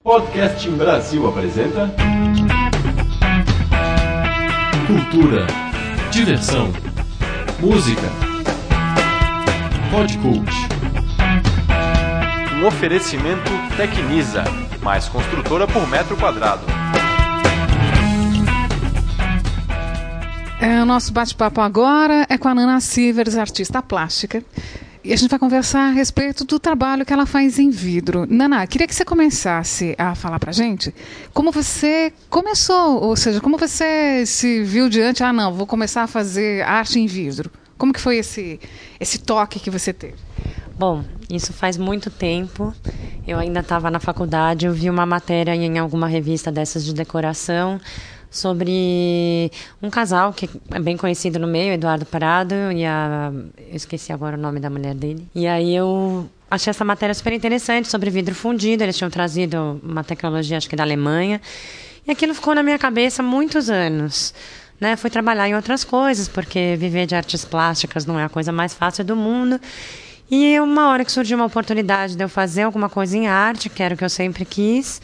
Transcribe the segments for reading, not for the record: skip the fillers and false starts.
Podcast Brasil apresenta cultura, diversão, música, Podcult. Um oferecimento Tecnisa, mais construtora por metro quadrado. O nosso bate-papo agora é com a Nana Sivers, artista plástica. E a gente vai conversar a respeito do trabalho que ela faz em vidro. Nana, queria que você começasse a falar pra gente como você começou, ou seja, como você se viu diante, vou começar a fazer arte em vidro. Como que foi esse toque que você teve? Bom, isso faz muito tempo. Eu ainda estava na faculdade, eu vi uma matéria em alguma revista dessas de decoração sobre um casal que é bem conhecido no meio, Eduardo Prado, e eu esqueci agora o nome da mulher dele. E aí eu achei essa matéria super interessante sobre vidro fundido. Eles tinham trazido uma tecnologia, acho que da Alemanha, e aquilo ficou na minha cabeça há muitos anos. Fui trabalhar em outras coisas, porque viver de artes plásticas não é a coisa mais fácil do mundo. E uma hora que surgiu uma oportunidade de eu fazer alguma coisa em arte, que era o que eu sempre quis,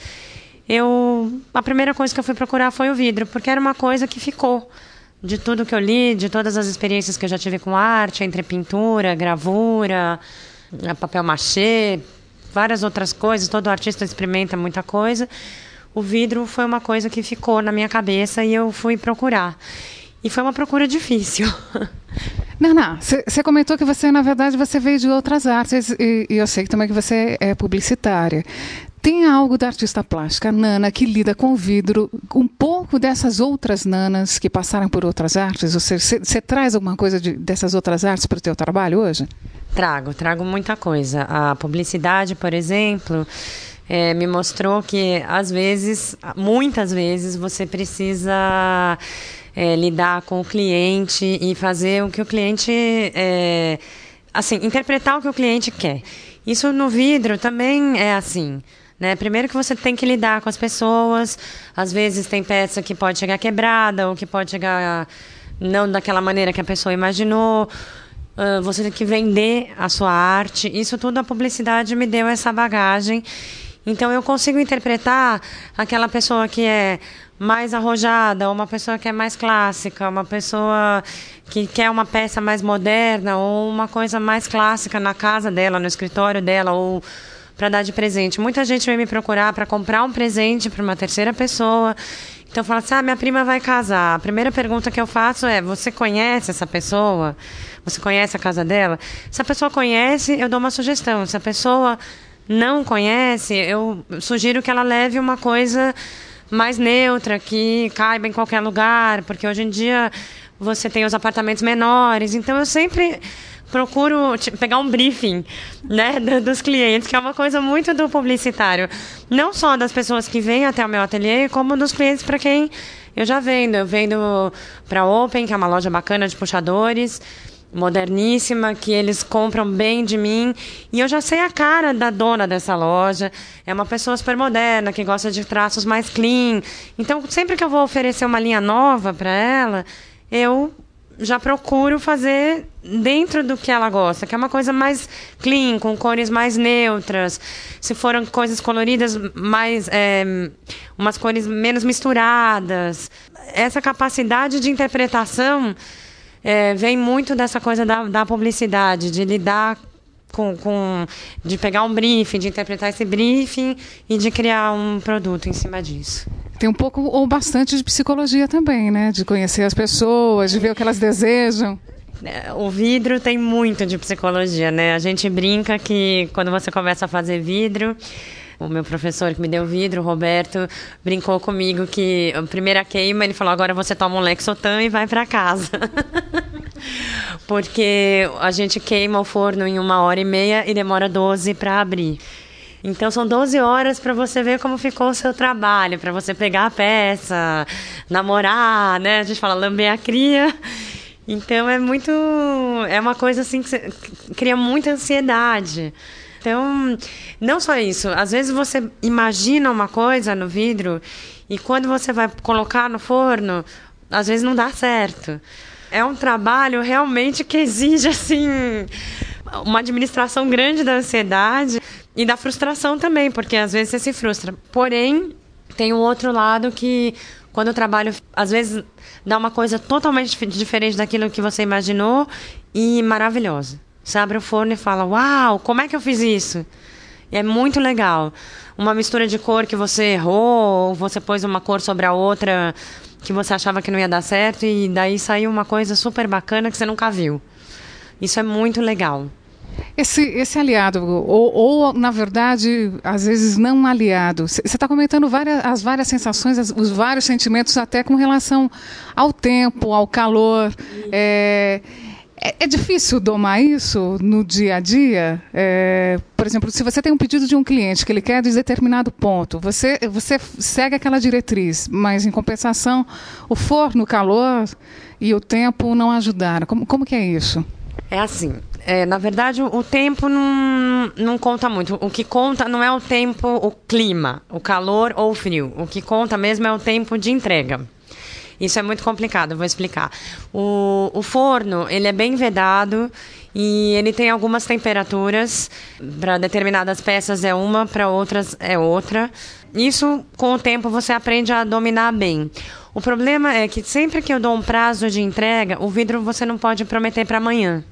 a primeira coisa que eu fui procurar foi o vidro, porque era uma coisa que ficou de tudo que eu li, de todas as experiências que eu já tive com arte, entre pintura, gravura, papel machê, várias outras coisas. Todo artista experimenta muita coisa. O vidro foi uma coisa que ficou na minha cabeça e eu fui procurar. E foi uma procura difícil. Nana, você comentou que você, na verdade, você veio de outras artes e eu sei também que você é publicitária. Tem algo da artista plástica, Nana, que lida com vidro, um pouco dessas outras nanas que passaram por outras artes? Ou seja, você traz alguma coisa dessas outras artes para o teu trabalho hoje? Trago muita coisa. A publicidade, por exemplo, me mostrou que, às vezes, muitas vezes, você precisa lidar com o cliente e fazer o que o cliente... interpretar o que o cliente quer. Isso no vidro também é assim. Primeiro que você tem que lidar com as pessoas. Às vezes tem peça que pode chegar quebrada ou que pode chegar não daquela maneira que a pessoa imaginou. Você tem que vender a sua arte. Isso tudo a publicidade me deu essa bagagem. Então eu consigo interpretar aquela pessoa que é mais arrojada, ou uma pessoa que é mais clássica, uma pessoa que quer uma peça mais moderna ou uma coisa mais clássica na casa dela, no escritório dela, ou para dar de presente. Muita gente vem me procurar para comprar um presente para uma terceira pessoa. Então fala assim, minha prima vai casar. A primeira pergunta que eu faço é, você conhece essa pessoa? Você conhece a casa dela? Se a pessoa conhece, eu dou uma sugestão. Se a pessoa não conhece, eu sugiro que ela leve uma coisa mais neutra, que caiba em qualquer lugar, porque hoje em dia você tem os apartamentos menores. Então eu sempre procuro pegar um briefing, dos clientes, que é uma coisa muito do publicitário. Não só das pessoas que vêm até o meu ateliê, como dos clientes para quem eu já vendo. Eu vendo para a Open, que é uma loja bacana de puxadores, moderníssima, que eles compram bem de mim. E eu já sei a cara da dona dessa loja. É uma pessoa super moderna, que gosta de traços mais clean. Então, sempre que eu vou oferecer uma linha nova para ela, eu já procuro fazer dentro do que ela gosta, que é uma coisa mais clean, com cores mais neutras. Se foram coisas coloridas, mais umas cores menos misturadas. Essa capacidade de interpretação vem muito dessa coisa da publicidade, de lidar de pegar um briefing, de interpretar esse briefing e de criar um produto em cima disso. Tem um pouco ou bastante de psicologia também, de conhecer as pessoas, de ver o que elas desejam. O vidro tem muito de psicologia, A gente brinca que quando você começa a fazer vidro, o meu professor que me deu vidro, o Roberto, brincou comigo que a primeira queima, ele falou, agora você toma um Lexotan e vai para casa. Porque a gente queima o forno em 1h30 e demora 12 para abrir. Então são 12 horas para você ver como ficou o seu trabalho, para você pegar a peça, namorar, A gente fala lamber a cria. Então é uma coisa assim que cria muita ansiedade. Então, não só isso. Às vezes você imagina uma coisa no vidro e quando você vai colocar no forno, às vezes não dá certo. É um trabalho realmente que exige, assim, uma administração grande da ansiedade. E da frustração também, porque às vezes você se frustra. Porém, tem um outro lado que, quando eu trabalho, às vezes dá uma coisa totalmente diferente daquilo que você imaginou e maravilhosa. Você abre o forno e fala, uau, como é que eu fiz isso? E é muito legal. Uma mistura de cor que você errou, ou você pôs uma cor sobre a outra que você achava que não ia dar certo, e daí saiu uma coisa super bacana que você nunca viu. Isso é muito legal. Esse aliado, ou na verdade, às vezes não um aliado. Você está comentando as várias sensações, os vários sentimentos, até com relação ao tempo, ao calor. É difícil domar isso no dia a dia? Por exemplo, se você tem um pedido de um cliente que ele quer de determinado ponto, você segue aquela diretriz, mas em compensação o forno, o calor e o tempo não ajudaram. Como que é isso? É assim, na verdade o tempo não conta muito. O que conta não é o tempo, o clima, o calor ou o frio. O que conta mesmo é o tempo de entrega. Isso é muito complicado, eu vou explicar. O forno, ele é bem vedado e ele tem algumas temperaturas. Para determinadas peças é uma, para outras é outra. Isso, com o tempo, você aprende a dominar bem. O problema é que sempre que eu dou um prazo de entrega, o vidro você não pode prometer para amanhã.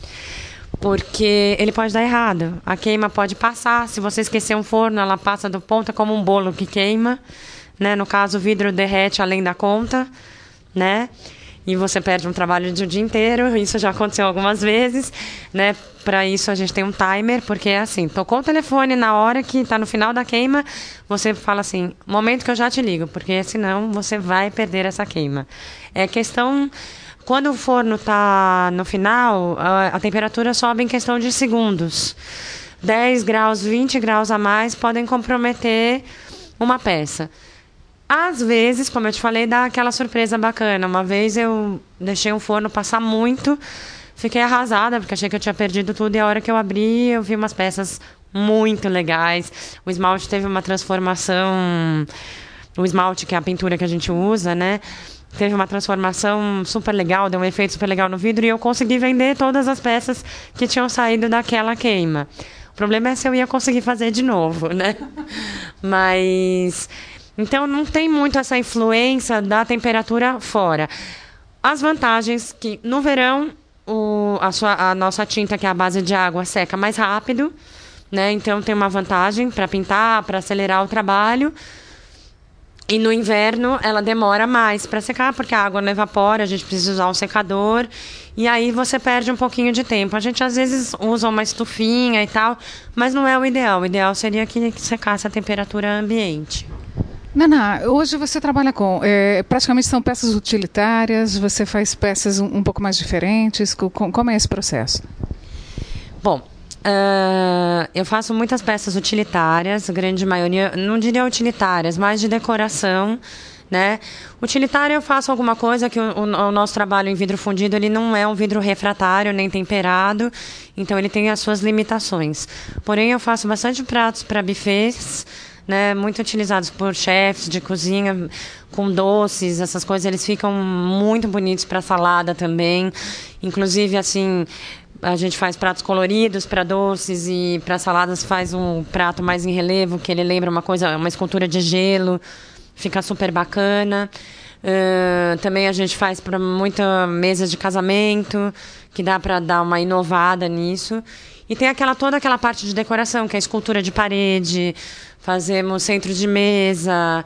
Porque ele pode dar errado. A queima pode passar. Se você esquecer um forno, ela passa do ponto, é como um bolo que queima. Né? No caso, o vidro derrete além da conta, né? E você perde um trabalho de um dia inteiro. Isso já aconteceu algumas vezes, né? Para isso a gente tem um timer, porque é assim, tocou o telefone na hora que está no final da queima, você fala assim, momento que eu já te ligo, porque senão você vai perder essa queima. É questão, quando o forno está no final, a temperatura sobe em questão de segundos. 10 graus, 20 graus a mais podem comprometer uma peça. Às vezes, como eu te falei, dá aquela surpresa bacana. Uma vez eu deixei um forno passar muito, fiquei arrasada, porque achei que eu tinha perdido tudo. E a hora que eu abri, eu vi umas peças muito legais. O esmalte teve uma transformação... O esmalte, que é a pintura que a gente usa, né? Teve uma transformação super legal, deu um efeito super legal no vidro. E eu consegui vender todas as peças que tinham saído daquela queima. O problema é se eu ia conseguir fazer de novo, né? Mas... Então, não tem muito essa influência da temperatura fora. As vantagens que, no verão, a nossa tinta, que é a base de água, seca mais rápido, né? Então, tem uma vantagem para pintar, para acelerar o trabalho. E no inverno, ela demora mais para secar, porque a água não evapora, a gente precisa usar um secador. E aí, você perde um pouquinho de tempo. A gente, às vezes, usa uma estufinha e tal, mas não é o ideal. O ideal seria que secasse a temperatura ambiente. Naná, hoje você trabalha com, praticamente são peças utilitárias, você faz peças um pouco mais diferentes, como é esse processo? Bom, eu faço muitas peças utilitárias, a grande maioria, não diria utilitárias, mas de decoração, né? Utilitária eu faço alguma coisa que o nosso trabalho em vidro fundido, ele não é um vidro refratário nem temperado, então ele tem as suas limitações. Porém, eu faço bastante pratos para buffets, né, muito utilizados por chefes de cozinha, com doces, essas coisas, eles ficam muito bonitos para salada também. Inclusive, assim, a gente faz pratos coloridos para doces e para saladas faz um prato mais em relevo, que ele lembra uma escultura de gelo, fica super bacana. Também a gente faz para muita mesa de casamento, que dá para dar uma inovada nisso. E tem toda aquela parte de decoração, que é a escultura de parede, fazemos centro de mesa,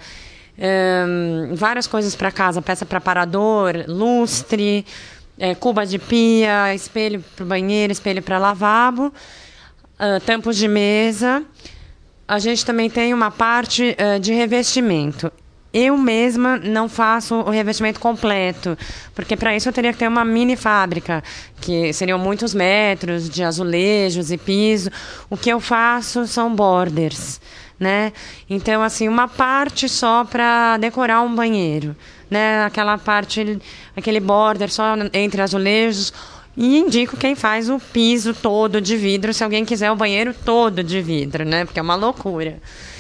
várias coisas para casa, peça para aparador, lustre, cuba de pia, espelho para o banheiro, espelho para lavabo, tampos de mesa. A gente também tem uma parte de revestimento. Eu mesma não faço o revestimento completo, porque para isso eu teria que ter uma mini fábrica, que seriam muitos metros de azulejos e piso. O que eu faço são borders, né? Então, assim, uma parte só para decorar um banheiro, né? Aquela parte, aquele border só entre azulejos. E indico quem faz o piso todo de vidro, se alguém quiser o banheiro todo de vidro, né? Porque é uma loucura.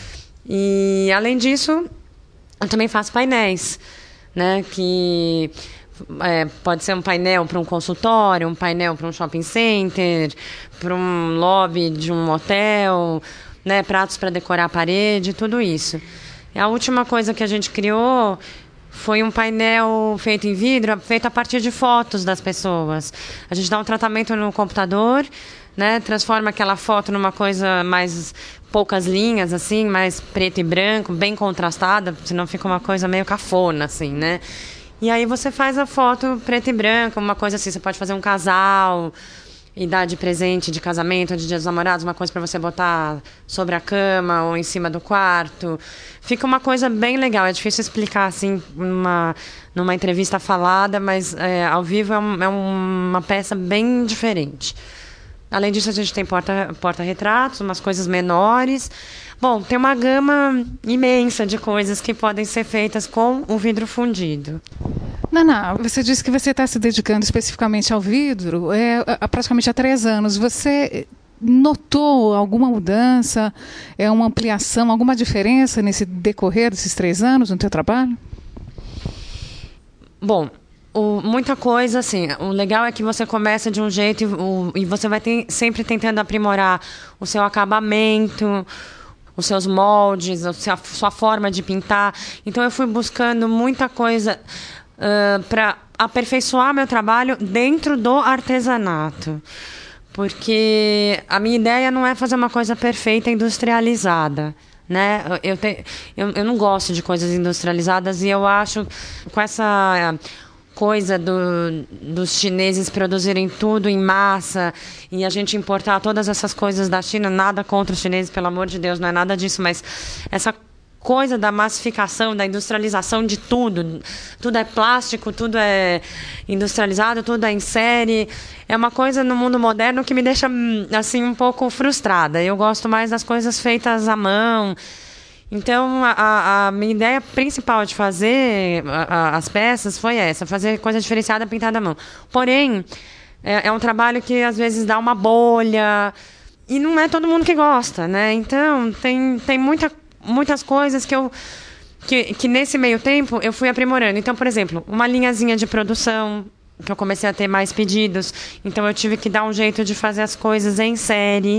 E, além disso, eu também faço painéis, né? Que pode ser um painel para um consultório, um painel para um shopping center, para um lobby de um hotel, né, pratos para decorar a parede, tudo isso. E a última coisa que a gente criou foi um painel feito em vidro, feito a partir de fotos das pessoas. A gente dá um tratamento no computador, né, transforma aquela foto numa coisa mais poucas linhas, assim, mais preto e branco, bem contrastada, senão fica uma coisa meio cafona, assim, né? E aí você faz a foto preto e branco, uma coisa assim, você pode fazer um casal e dar de presente de casamento, de dia dos namorados, uma coisa para você botar sobre a cama ou em cima do quarto. Fica uma coisa bem legal, é difícil explicar assim numa entrevista falada, mas ao vivo é uma peça bem diferente. Além disso, a gente tem porta-retratos, umas coisas menores. Bom, tem uma gama imensa de coisas que podem ser feitas com o vidro fundido. Naná, você disse que você está se dedicando especificamente ao vidro praticamente há 3 anos. Você notou alguma mudança, uma ampliação, alguma diferença nesse decorrer desses 3 anos no teu trabalho? Bom, muita coisa, assim, o legal é que você começa de um jeito e você vai sempre tentando aprimorar o seu acabamento, os seus moldes, a sua forma de pintar. Então eu fui buscando muita coisa para aperfeiçoar meu trabalho dentro do artesanato. Porque a minha ideia não é fazer uma coisa perfeita industrializada, né? Eu não gosto de coisas industrializadas e eu acho com essa coisa dos chineses produzirem tudo em massa e a gente importar todas essas coisas da China, nada contra os chineses, pelo amor de Deus, não é nada disso, mas essa coisa da massificação, da industrialização de tudo é plástico, tudo é industrializado, tudo é em série, é uma coisa no mundo moderno que me deixa assim um pouco frustrada. Eu gosto mais das coisas feitas à mão. Então, a minha ideia principal de fazer as peças foi essa, fazer coisa diferenciada pintada à mão. Porém, é um trabalho que às vezes dá uma bolha e não é todo mundo que gosta, né? Então, tem muitas coisas que nesse meio tempo eu fui aprimorando. Então, por exemplo, uma linhazinha de produção, que eu comecei a ter mais pedidos, então eu tive que dar um jeito de fazer as coisas em série.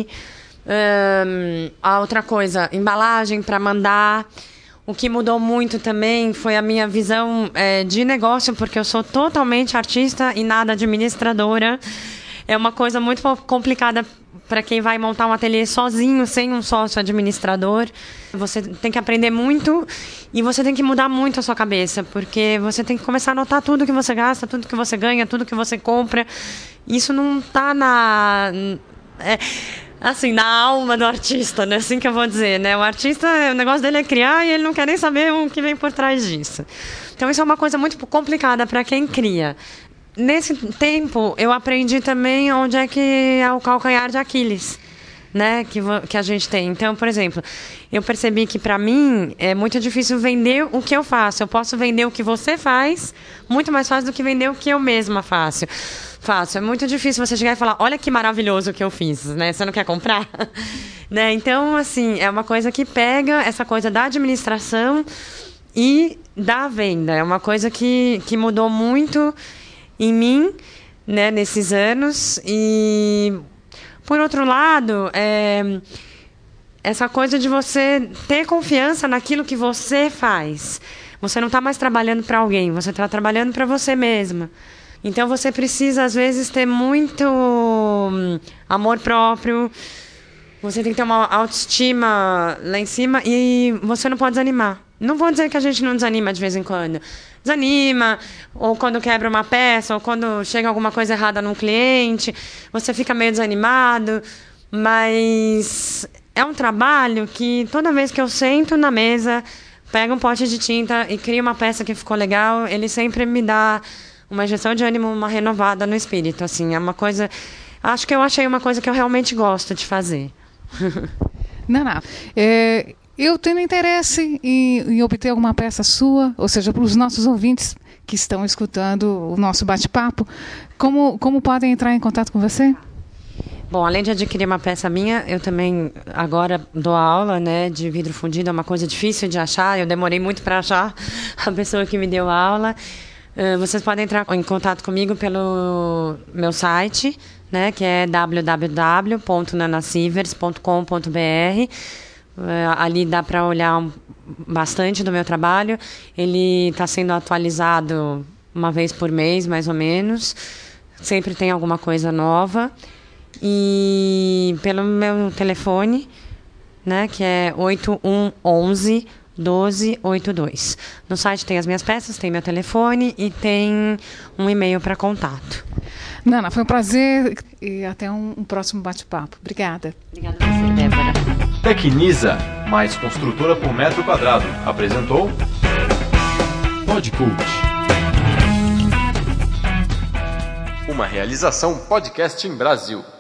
A outra coisa, embalagem para mandar. O que mudou muito também foi a minha visão de negócio, porque eu sou totalmente artista e nada administradora. É uma coisa muito complicada para quem vai montar um ateliê sozinho, sem um sócio administrador. Você tem que aprender muito e você tem que mudar muito a sua cabeça, porque você tem que começar a anotar tudo que você gasta, tudo que você ganha, tudo que você compra. Isso não está assim, na alma do artista, né? Assim que eu vou dizer, né? O artista, o negócio dele é criar e ele não quer nem saber o que vem por trás disso. Então, isso é uma coisa muito complicada para quem cria. Nesse tempo, eu aprendi também onde é que é o calcanhar de Aquiles, né? Que a gente tem. Então, por exemplo, eu percebi que, para mim, é muito difícil vender o que eu faço. Eu posso vender o que você faz muito mais fácil do que vender o que eu mesma faço. É muito difícil você chegar e falar, olha que maravilhoso o que eu fiz, né? Você não quer comprar? Né? Então, assim, é uma coisa que pega essa coisa da administração e da venda. É uma coisa que mudou muito em mim, né, nesses anos. E, por outro lado, essa coisa de você ter confiança naquilo que você faz. Você não está mais trabalhando para alguém, você está trabalhando para você mesma. Então, você precisa, às vezes, ter muito amor próprio. Você tem que ter uma autoestima lá em cima e você não pode desanimar. Não vou dizer que a gente não desanima de vez em quando. Desanima, ou quando quebra uma peça, ou quando chega alguma coisa errada num cliente, você fica meio desanimado. Mas é um trabalho que toda vez que eu sento na mesa, pego um pote de tinta e crio uma peça que ficou legal, ele sempre me dá uma injeção de ânimo, uma renovada no espírito, assim, é uma coisa... Acho que eu achei uma coisa que eu realmente gosto de fazer. Naná, eu tenho interesse em obter alguma peça sua, ou seja, para os nossos ouvintes que estão escutando o nosso bate-papo, como podem entrar em contato com você? Bom, além de adquirir uma peça minha, eu também agora dou aula, né, de vidro fundido, é uma coisa difícil de achar, eu demorei muito para achar a pessoa que me deu aula. Vocês podem entrar em contato comigo pelo meu site, né, que é www.nanasivers.com.br. Ali dá para olhar bastante do meu trabalho. Ele está sendo atualizado uma vez por mês, mais ou menos. Sempre tem alguma coisa nova. E pelo meu telefone, né, que é 8111 1282. No site tem as minhas peças, tem meu telefone e tem um e-mail para contato. Nana, foi um prazer e até um próximo bate-papo. Obrigada. Obrigada a você, Débora. Tecnisa, mais construtora por metro quadrado, apresentou Podcult. Uma realização Podcast em Brasil.